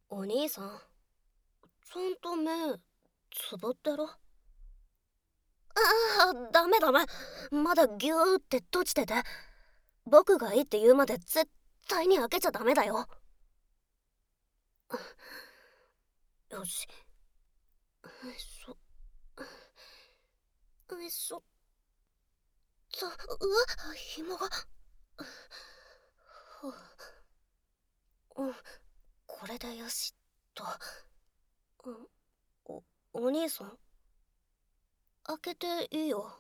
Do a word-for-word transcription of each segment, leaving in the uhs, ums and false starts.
お兄さん、ちゃんと目つぶってろ。ああ、ダメダメ。まだギューって閉じてて。僕がいいって言うまで絶対に開けちゃダメだよ。よし。よいしょ。よいしょ。と、うわ、紐が。うん、これでよしと。うん、お、お兄さん、開けていいよ。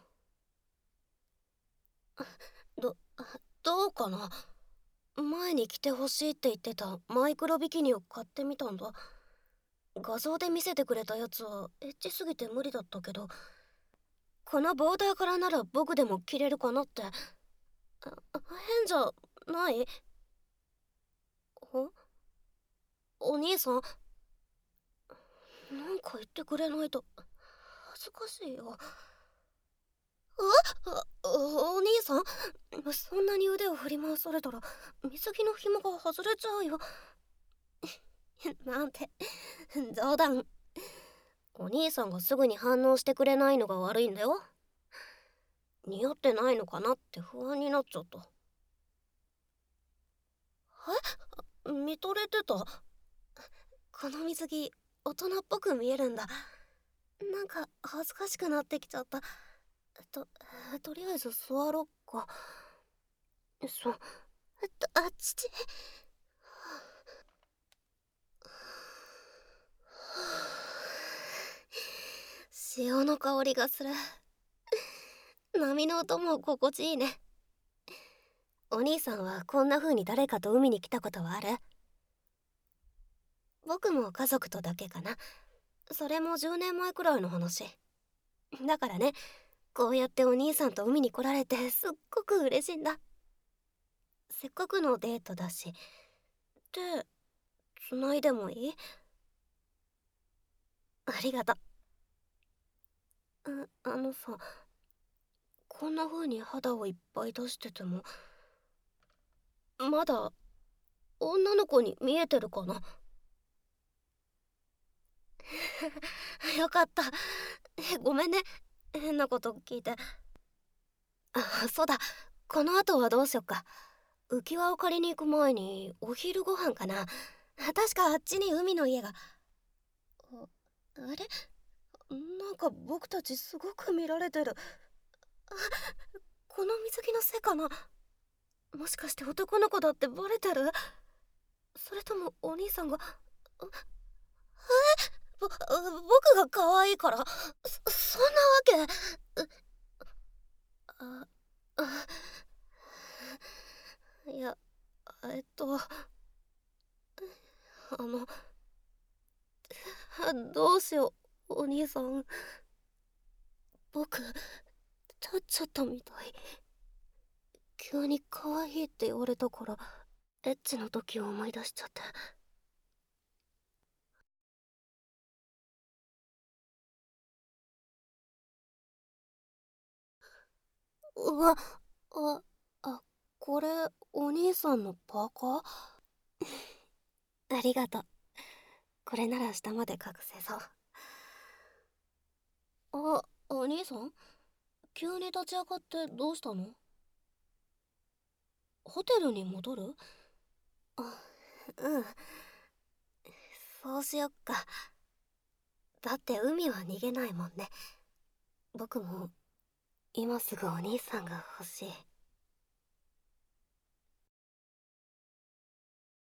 ど、どうかな。前に着てほしいって言ってたマイクロビキニを買ってみたんだ。画像で見せてくれたやつはエッチすぎて無理だったけど、このボーダーからなら僕でも着れるかなって。あ、変じゃない？おお兄さん、なんか言ってくれないと恥ずかしいよ。あおお兄さん、そんなに腕を振り回されたら水着の紐が外れちゃうよ。なんて冗談。お兄さんがすぐに反応してくれないのが悪いんだよ。似合ってないのかなって不安になっちゃった。え、見とれてた？この水着大人っぽく見えるんだ。なんか恥ずかしくなってきちゃった。ととりあえず座ろっか。そあっちち。潮の香りがする。波の音も心地いいね。お兄さんはこんな風に誰かと海に来たことはある？僕も家族とだけかな。それもじゅうねんまえくらいの話だからね。こうやってお兄さんと海に来られてすっごく嬉しいんだ。せっかくのデートだし。手繋いでもいい？ありがとう。あ、あのさ、こんな風に肌をいっぱい出しててもまだ女の子に見えてるかな？よかった。え、ごめんね、変なこと聞いて。あ、そうだ、この後はどうしよっか。浮き輪を借りに行く前にお昼ご飯かな。確かあっちに海の家が。あ、あれ、なんか僕たちすごく見られてる。あ、この水着のせいかな。もしかして男の子だってバレてる？それともお兄さんが。え、ぼ僕が可愛いから？そそんなわけ。ああいや、えっとあのどうしよう、お兄さん。僕立っちゃったみたい。急に可愛いって言われたからエッチの時を思い出しちゃって。うわ、あ、あ、これお兄さんのパーカー？ありがとう。これなら下まで隠せそう。あ、お兄さん、急に立ち上がってどうしたの？ホテルに戻る？あ、うん、そうしよっか。だって海は逃げないもんね。僕も今すぐお兄さんが欲しい。